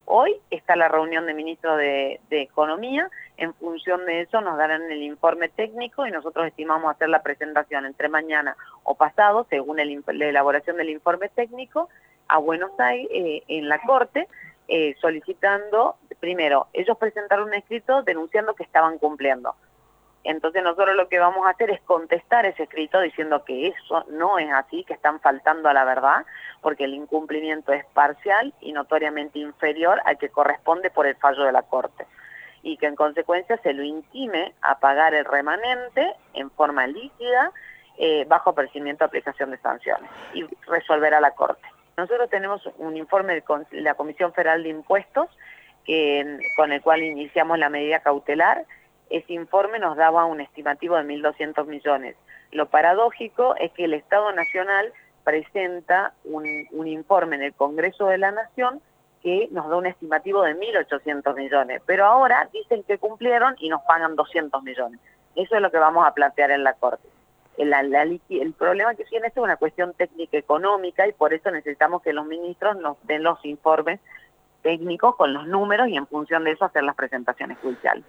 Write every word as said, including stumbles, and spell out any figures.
Hoy está la reunión de ministros de, de Economía, en función de eso nos darán el informe técnico y nosotros estimamos hacer la presentación entre mañana o pasado, según el, la elaboración del informe técnico, a Buenos Aires, eh, en la Corte, eh, solicitando, primero, ellos presentaron un escrito denunciando que estaban cumpliendo. Entonces nosotros lo que vamos a hacer es contestar ese escrito diciendo que eso no es así, que están faltando a la verdad, porque el incumplimiento es parcial y notoriamente inferior al que corresponde por el fallo de la Corte. Y que en consecuencia se lo intime a pagar el remanente en forma líquida, eh, bajo apercibimiento de aplicación de sanciones, y resolver a la Corte. Nosotros tenemos un informe de la Comisión Federal de Impuestos, que, con el cual iniciamos la medida cautelar. Ese informe nos daba un estimativo de mil doscientos millones. Lo paradójico es que el Estado Nacional presenta un, un informe en el Congreso de la Nación que nos da un estimativo de mil ochocientos millones, pero ahora dicen que cumplieron y nos pagan doscientos millones. Eso es lo que vamos a plantear en la Corte. El, la, la, el problema que tiene esto es una cuestión técnica económica y por eso necesitamos que los ministros nos den los informes técnicos con los números y en función de eso hacer las presentaciones judiciales.